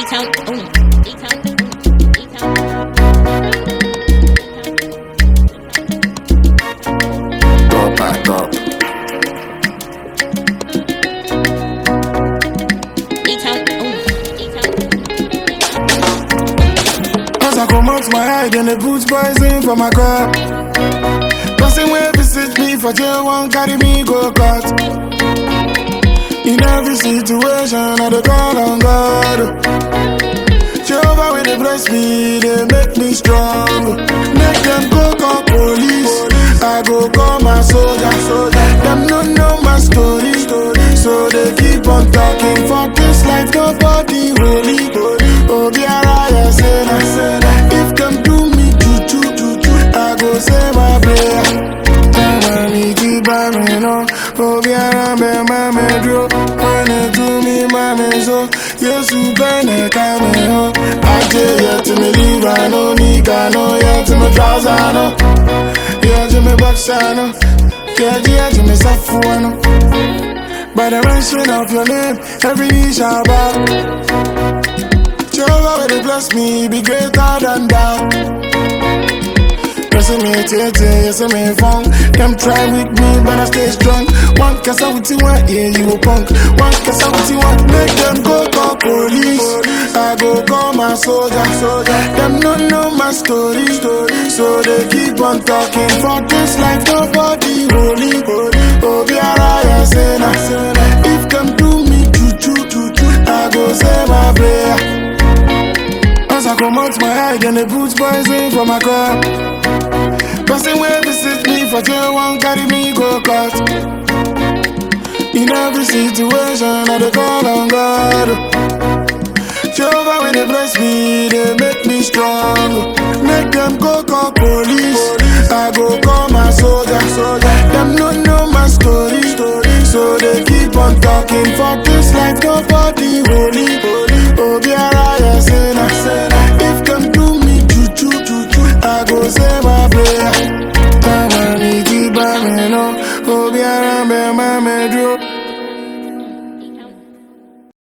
E-Town, Go back up. As I come out my eye, then they put poison for my cup. Person will visit me for jail, won't carry me go cut. In every situation, I dey call on God. Jehovah when they bless me, they make me strong. Make them go call police, I go call my soldier. Them no know my story, so they keep on talking. For this life, nobody holy. Oh, be alright, if them do me juju, I go say my prayer. Oh, be around my medro. When they do me, my meso. Yes, you been come home. I tell you to me leave, I know, Nika, no, yeah, to me trouser, no. Yeah, to me box, I know. Yeah, to me safuano. By the mention of your name, every knee shall bow. Jehovah, when they bless me, be greater than that. Pressing me, yes, I'm a funk. Them try with me, but I stay strong. One cause I would see one, yeah, you a punk. One cause I would see one, make them go call police. I go call my soldier. Them don't know my story, so they keep on talking. For this life, nobody holy. Oh, be alright, if them do me juju, I go say my prayer. As I come out my eye, then they put poison for my cup. Person will visit me for jail, won't carry me go cut. In every situation, I dey call on God. Jehovah when they bless me, they make me strong. Make them go call police, I go call my soldier. Them no know my story, so they keep on talking. For this life, nobody holy.